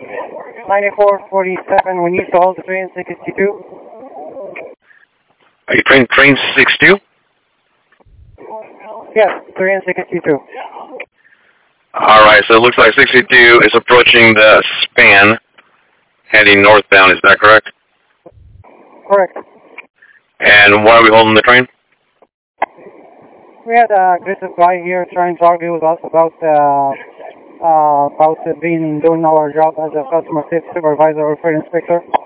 9447, we need to hold the train 62. Are you train 62? Yes, train 62. Alright, so it looks like 62 is approaching the span, heading northbound, is that correct? Correct. And why are we holding the train? We had a aggressive guy here trying to argue with us about doing our job as a customer safety supervisor or field inspector.